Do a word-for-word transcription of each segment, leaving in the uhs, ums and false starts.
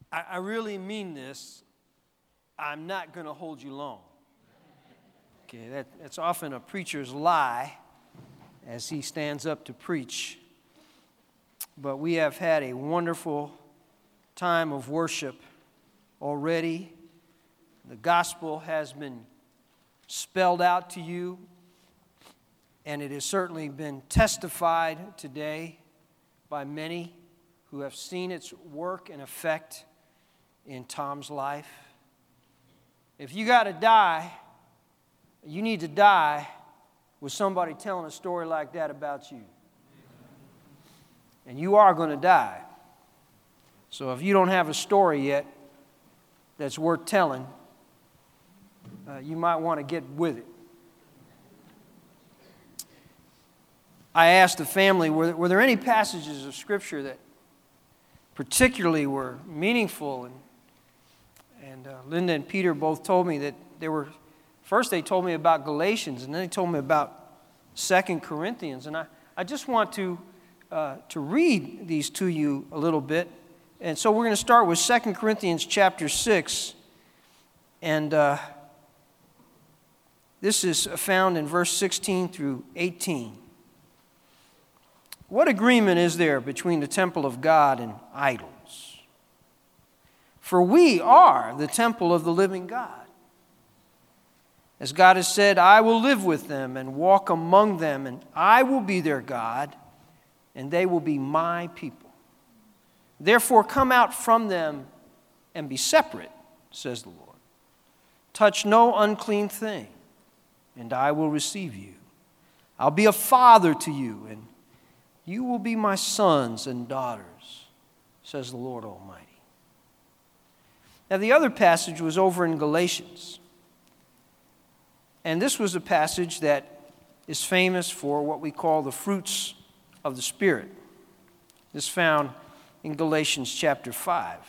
I, I really mean this. I'm not going to hold you long. Okay, that, that's often a preacher's lie as he stands up to preach. But we have had a wonderful time of worship already. The gospel has been spelled out to you, and it has certainly been testified today by many who have seen its work and effect in Tom's life. If you got to die, you need to die with somebody telling a story like that about you. And you are going to die. So if you don't have a story yet that's worth telling, uh, you might want to get with it. I asked the family, were, were there any passages of Scripture that particularly were meaningful? And, and uh, Linda and Peter both told me that they were, first they told me about Galatians, and then they told me about Second Corinthians. And I, I just want to Uh, to read these to you a little bit. And so we're going to start with Second Corinthians chapter six. And uh, this is found in verse sixteen through eighteen. What agreement is there between the temple of God and idols? For we are the temple of the living God. As God has said, I will live with them and walk among them, and I will be their God, and they will be my people. Therefore, come out from them and be separate, says the Lord. Touch no unclean thing, and I will receive you. I'll be a father to you, and you will be my sons and daughters, says the Lord Almighty. Now, the other passage was over in Galatians. And this was a passage that is famous for what we call the fruits of the Spirit. This is found in Galatians chapter five.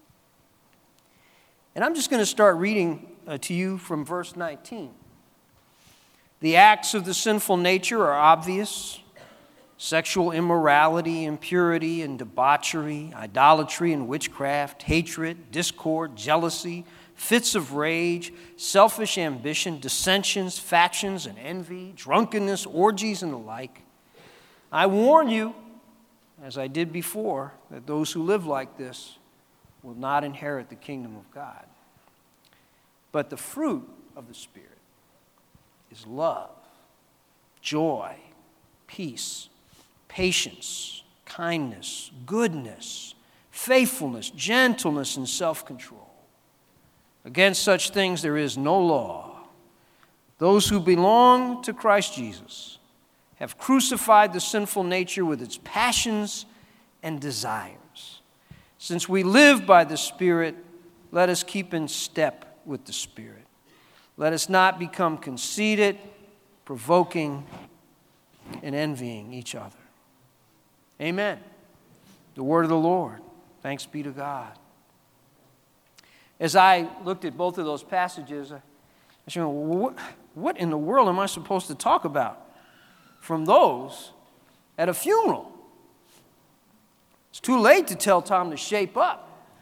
And I'm just going to start reading uh, to you from verse nineteen. The acts of the sinful nature are obvious: sexual immorality, impurity, and debauchery, idolatry and witchcraft, hatred, discord, jealousy, fits of rage, selfish ambition, dissensions, factions, and envy, drunkenness, orgies, and the like. I warn you, as I did before, that those who live like this will not inherit the kingdom of God. But the fruit of the Spirit is love, joy, peace, patience, kindness, goodness, faithfulness, gentleness, and self-control. Against such things there is no law. Those who belong to Christ Jesus have crucified the sinful nature with its passions and desires. Since we live by the Spirit, let us keep in step with the Spirit. Let us not become conceited, provoking, and envying each other. Amen. The word of the Lord. Thanks be to God. As I looked at both of those passages, I said, what, what in the world am I supposed to talk about from those at a funeral? It's too late to tell Tom to shape up.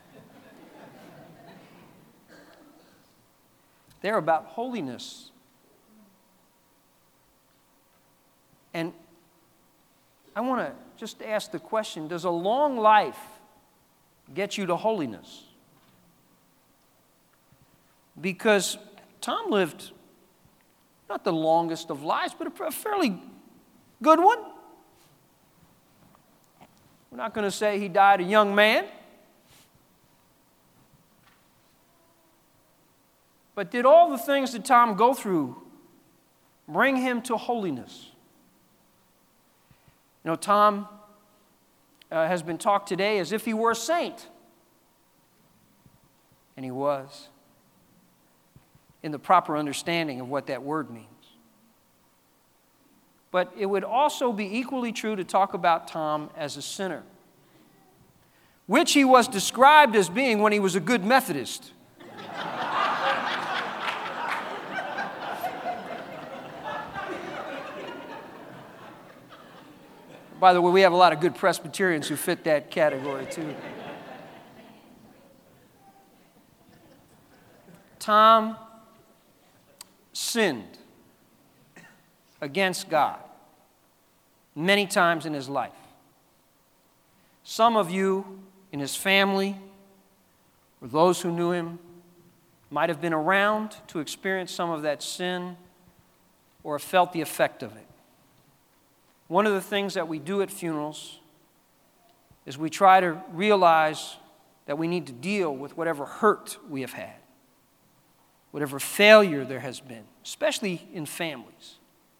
They're about holiness. And I want to just ask the question, does a long life get you to holiness? Because Tom lived not the longest of lives, but a fairly good one. We're not going to say he died a young man. But did all the things that Tom go through bring him to holiness? You know, Tom uh, has been talked today as if he were a saint. And he was, in the proper understanding of what that word means. But it would also be equally true to talk about Tom as a sinner, which he was described as being when he was a good Methodist. By the way, we have a lot of good Presbyterians who fit that category too. Tom sinned against God many times in his life. Some of you in his family, or those who knew him, might have been around to experience some of that sin or have felt the effect of it. One of the things that we do at funerals is we try to realize that we need to deal with whatever hurt we have had, whatever failure there has been, especially in families.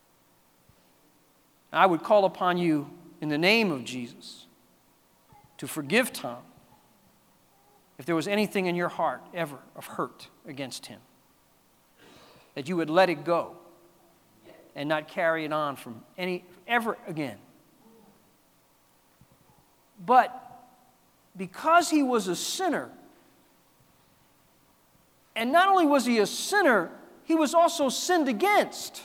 I would call upon you in the name of Jesus to forgive Tom if there was anything in your heart ever of hurt against him, that you would let it go and not carry it on from any ever again. But because he was a sinner, and not only was he a sinner, he was also sinned against.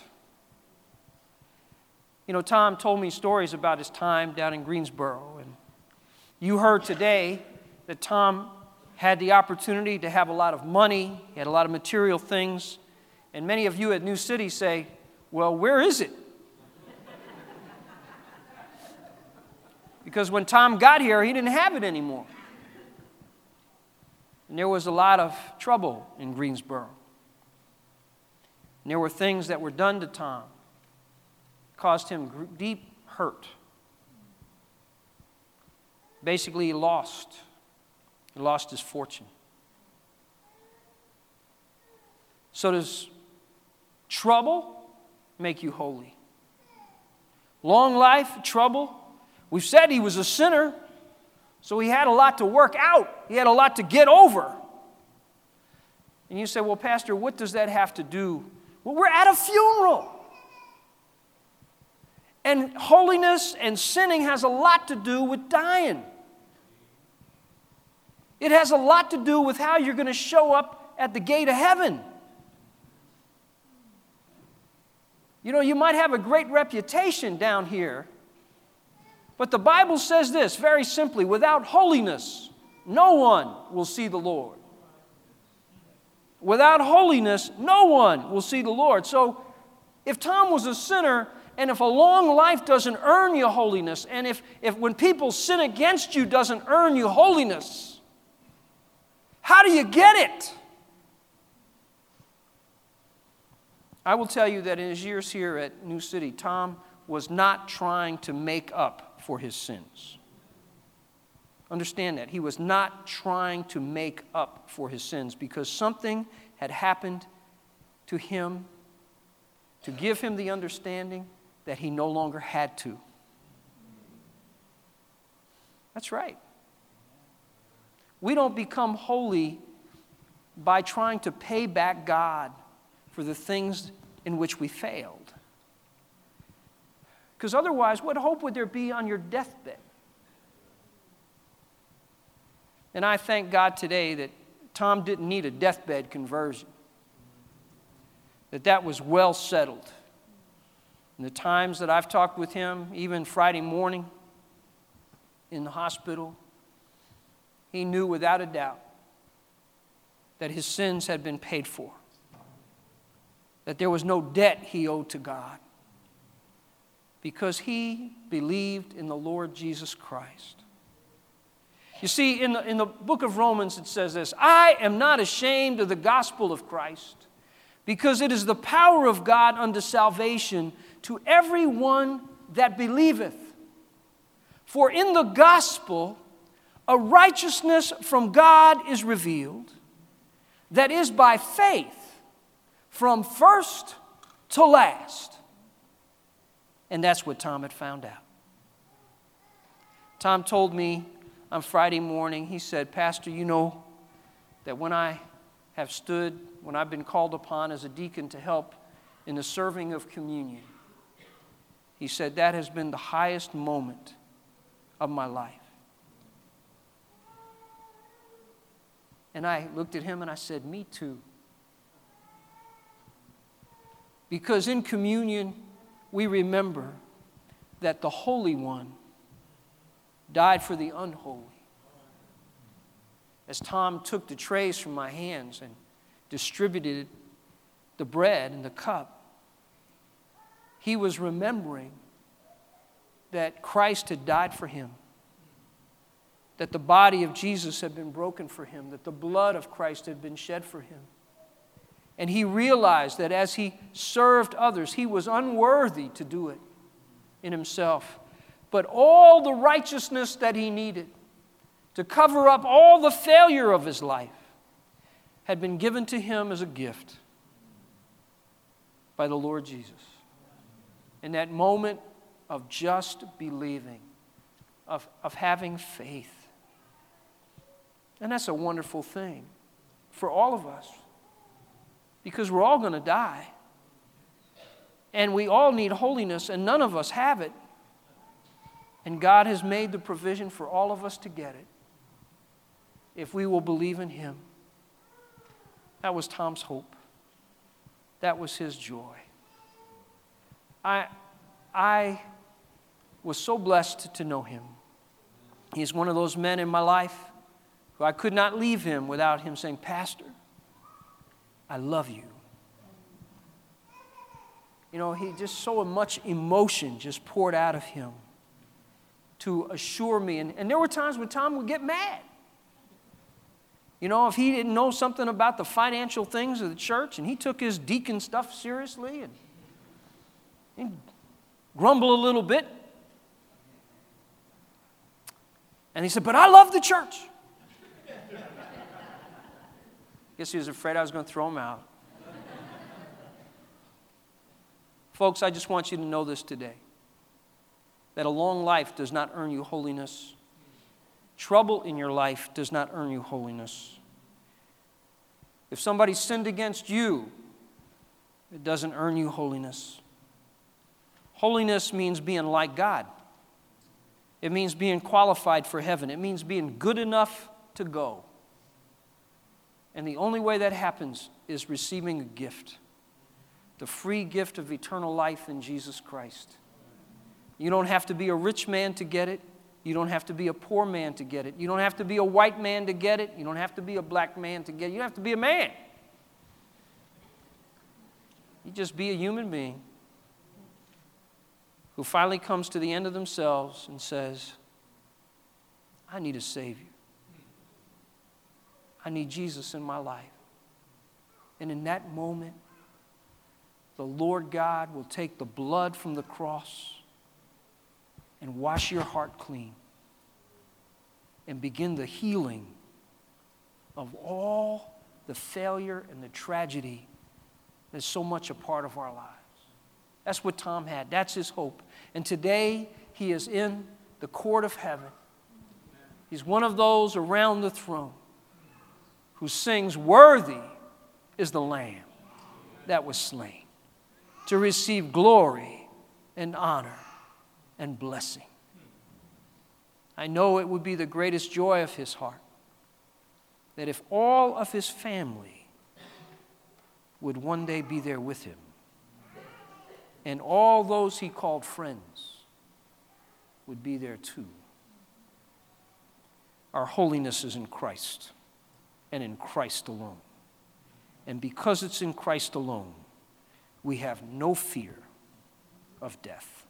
You know, Tom told me stories about his time down in Greensboro, and you heard today that Tom had the opportunity to have a lot of money, he had a lot of material things, and many of you at New City say, well, where is it? Because when Tom got here, he didn't have it anymore. And there was a lot of trouble in Greensboro. And there were things that were done to Tom, caused him deep hurt. Basically, he lost. He lost his fortune. So does trouble make you holy? Long life, trouble. We've said he was a sinner, so he had a lot to work out. He had a lot to get over. And you say, well, Pastor, what does that have to do? Well, we're at a funeral. And holiness and sinning has a lot to do with dying. It has a lot to do with how you're going to show up at the gate of heaven. You know, you might have a great reputation down here, but the Bible says this very simply: without holiness, no one will see the Lord. Without holiness, no one will see the Lord. So if Tom was a sinner, and if a long life doesn't earn you holiness, and if, if when people sin against you doesn't earn you holiness, how do you get it? I will tell you that in his years here at New City, Tom was not trying to make up for his sins. Understand that. He was not trying to make up for his sins because something had happened to him to give him the understanding that he no longer had to. That's right. We don't become holy by trying to pay back God for the things in which we failed. Because otherwise, what hope would there be on your deathbed? And I thank God today that Tom didn't need a deathbed conversion, that that was well settled. In the times that I've talked with him, even Friday morning in the hospital, he knew without a doubt that his sins had been paid for, that there was no debt he owed to God, because he believed in the Lord Jesus Christ. You see, in the, in the book of Romans it says this: I am not ashamed of the gospel of Christ, because it is the power of God unto salvation to everyone that believeth. For in the gospel a righteousness from God is revealed, that is by faith from first to last. And that's what Tom had found out. Tom told me on Friday morning, he said, Pastor, you know that when I have stood, when I've been called upon as a deacon to help in the serving of communion, he said, that has been the highest moment of my life. And I looked at him and I said, me too. Because in communion, we remember that the Holy One died for the unholy. As Tom took the trays from my hands and distributed the bread and the cup, he was remembering that Christ had died for him, that the body of Jesus had been broken for him, that the blood of Christ had been shed for him. And he realized that as he served others, he was unworthy to do it in himself. But all the righteousness that he needed to cover up all the failure of his life had been given to him as a gift by the Lord Jesus. In that moment of just believing, of, of having faith. And that's a wonderful thing for all of us, because we're all going to die. And we all need holiness, and none of us have it. And God has made the provision for all of us to get it, if we will believe in Him. That was Tom's hope. That was his joy. I, I was so blessed to know him. He's one of those men in my life who I could not leave him without him saying, "Pastor, I love you." You know, he just so much emotion just poured out of him to assure me. And, and there were times when Tom would get mad. You know, if he didn't know something about the financial things of the church, and he took his deacon stuff seriously, and he'd grumble a little bit. And he said, "But I love the church." Guess he was afraid I was going to throw him out. Folks, I just want you to know this today, that a long life does not earn you holiness. Trouble in your life does not earn you holiness. If somebody sinned against you, it doesn't earn you holiness. Holiness means being like God. It means being qualified for heaven. It means being good enough to go. And the only way that happens is receiving a gift, the free gift of eternal life in Jesus Christ. You don't have to be a rich man to get it. You don't have to be a poor man to get it. You don't have to be a white man to get it. You don't have to be a black man to get it. You don't have to be a man. You just be a human being who finally comes to the end of themselves and says, "I need a Savior. I need Jesus in my life." And in that moment, the Lord God will take the blood from the cross and wash your heart clean and begin the healing of all the failure and the tragedy that's so much a part of our lives. That's what Tom had. That's his hope. And today, he is in the court of heaven. He's one of those around the throne who sings, "Worthy is the Lamb that was slain to receive glory and honor and blessing." I know it would be the greatest joy of his heart that if all of his family would one day be there with him, and all those he called friends would be there too. Our holiness is in Christ, and in Christ alone. And because it's in Christ alone, we have no fear of death.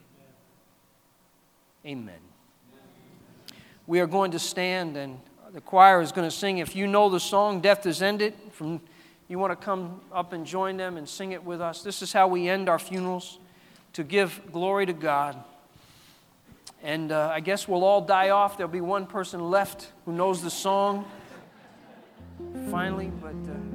Amen. We are going to stand, and the choir is going to sing. If you know the song, "Death Is Ended," from, you want to come up and join them and sing it with us. This is how we end our funerals, to give glory to God. And uh, I guess we'll all die off. There'll be one person left who knows the song finally, but... Uh,